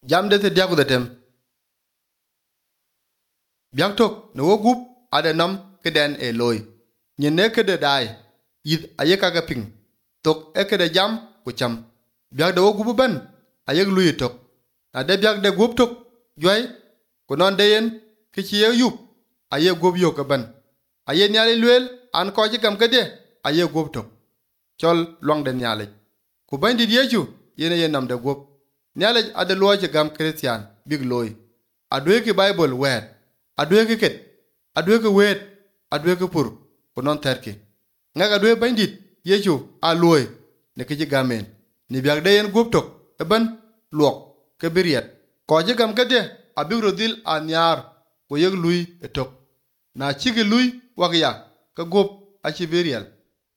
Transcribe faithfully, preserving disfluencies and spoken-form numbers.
Jam de te diaku de tem. Biak tok no wo gup ade nam keden e loy. Nyen ne kede dai. Yit aye kaga ping. Tok e kede jam ku cham. Biak de wo gup ban aye luyi tok. Na de biak de gup tok joy ku non de yen kichi ye yup aye gup yo ka ban. Aye nyali luel an ko ji kam kede aye gup tok. Chol long de nyali. Ku ban di yeju yene yen nam de gup. Nyali ade luwa ji gam Christian big loy. Adwe ki Bible wet. Adwe ki ket. Adwe ki wet. Adwe ki pur. Ku non terki. Ngak adwe bandit yeju a loy ne ki ji gamen. Ni biak de yen gup tok. Eben luok ke biriet. Ko ji gam kede abig rodil a nyar ku yeg lui etok. Na chigi lui wak ya ka gup a chi biriel.